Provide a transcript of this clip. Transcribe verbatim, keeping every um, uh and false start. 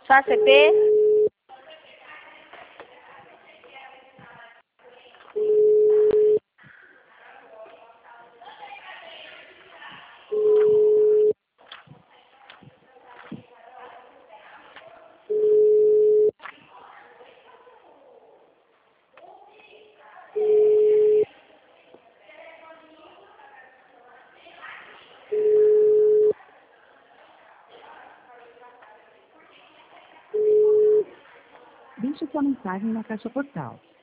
Sua A C P? Deixe sua mensagem na caixa postal.